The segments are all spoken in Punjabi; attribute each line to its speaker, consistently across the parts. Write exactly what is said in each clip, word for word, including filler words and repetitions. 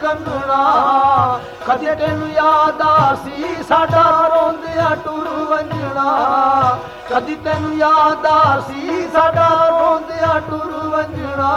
Speaker 1: ਲੰਘਣਾ। ਕਦੇ ਤੈਨੂੰ ਯਾਦ ਆਸੀ ਸਾਡਾ ਰੋਂਦਿਆਂ ਟੁਰ ਵੰਜਣਾ। ਕਦੀ ਤੈਨੂੰ ਯਾਦ ਆਸੀ ਸਾਡਾ ਰੋਂਦਿਆਂ ਟੁਰ ਵੰਜਣਾ।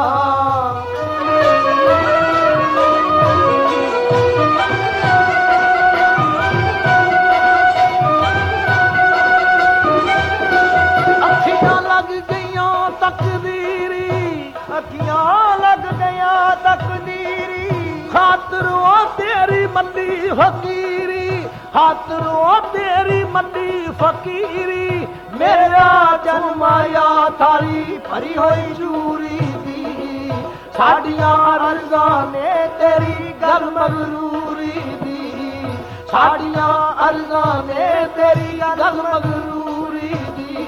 Speaker 1: ਅੱਖੀਆਂ ਲੱਗ ਗਈਆਂ ਤਕਦੀਰੀ,
Speaker 2: ਅੱਖੀਆਂ ਲੱਗ ਗਈਆਂ ਤਕਦੀਰੀ।
Speaker 1: ਖਾਤਰ ਉਹ ਤੇਰੀ ਮੰਦੀ ਫਕੀਰੀ, ਖਾਤਰ ਉਹ ਤੇਰੀ ਮੰਦੀ ਫਕੀਰੀ। ਮੇਰਾ ਜਨਮ ਆਇਆ ਥਾਲੀ ਭਰੀ ਹੋਈ ਜੂਰੀ ਦੀ। ਸਾਡੀਆਂ ਅਰਜ਼ਾਂ ਨੇ ਤੇਰੀ ਗੱਲ ਮਗਰੂਰੀ ਦੀ। ਸਾਡੀਆਂ ਅਰਜ਼ਾਂ ਨੇ ਤੇਰੀ ਗੱਲ ਮਗਰੂਰੀ ਦੀ।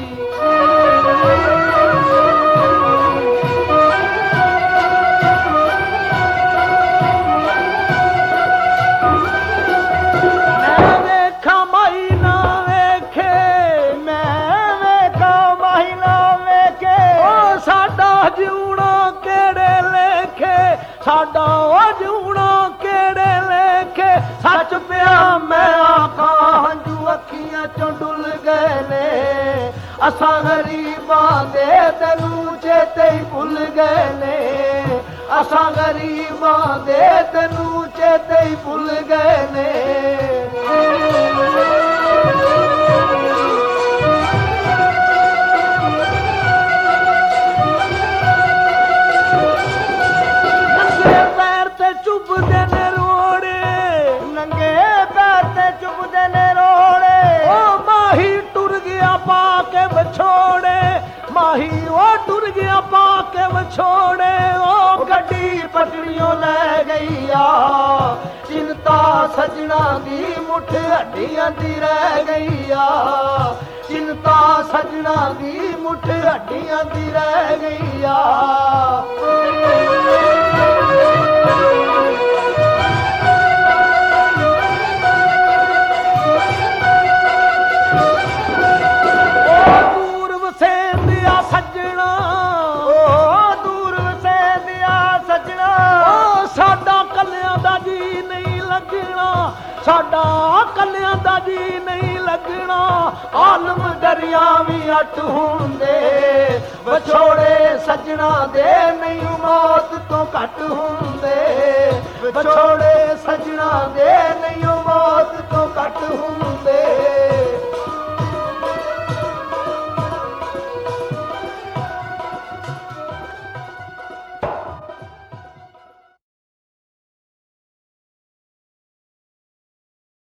Speaker 1: ਜਿਉਣਾ ਕਿਹੜੇ ਲੇਖੇ, ਸਾਡਾ ਉਹ ਜਿਉਣਾ ਕਿਹੜੇ ਲੇਖੇ। ਸੱਚ ਪਿਆ ਮੈਂ ਆਖਾਂ ਹੰਝੂ ਅੱਖੀਆਂ ਚੋਂ ਡੁੱਲ ਗਏ ਨੇ। ਅਸਾਂ ਗਰੀਬਾਂ ਦੇ ਤੈਨੂੰ ਚੇਤੇ ਹੀ ਭੁੱਲ ਗਏ ਨੇ। ਅਸਾਂ ਗਰੀਬਾਂ ਦੇ ਤੈਨੂੰ ਚੇਤੇ ਹੀ ਭੁੱਲ ਗਏ ਨੇ। ਚੁੱਭਦੇ ਨੇ ਰੋੜੇ,
Speaker 2: ਨੰਗੇ ਪੈਰ ਤੇ ਚੁੱਭਦੇ ਨੇ ਰੋੜੇ।
Speaker 1: ਉਹ ਮਾਹੀ ਟੁਰ ਗਿਆ ਪਾ ਕੇ ਵਿਛੋੜੇ, ਮਾਹੀ ਉਹ ਟੁਰ ਗਿਆ ਪਾ ਕੇ ਵਿਛੋੜੇ। ਉਹ ਗੱਡੀ ਪਟੜੀਆਂ ਲੈ ਗਈ ਆ, ਚਿੰਤਾ ਸਜਣਾ ਦੀ ਮੁੱਠ ਹੱਡੀਆਂ ਦੀ ਰਹਿ ਗਈ ਆ। ਚਿੰਤਾ ਸਜਣਾ ਦੀ ਮੁੱਠ ਹੱਡੀਆਂ ਦੀ ਰਹਿ ਗਈ ਆ। ਸਾਡਾ ਕੱਲਿਆਂ ਦਾ ਜੀ ਨਹੀਂ ਲੱਗਣਾ। ਆਲਮ ਦਰਿਆ ਵੀ ਅੱਟ ਹੁੰਦੇ, ਵਿਛੋੜੇ ਸੱਜਣਾ ਦੇ ਨਹੀਂ ਮੌਤ ਤੋਂ ਘੱਟ ਹੁੰਦੇ। ਵਿਛੋੜੇ ਸੱਜਣਾ ਦੇ ਨਹੀਂ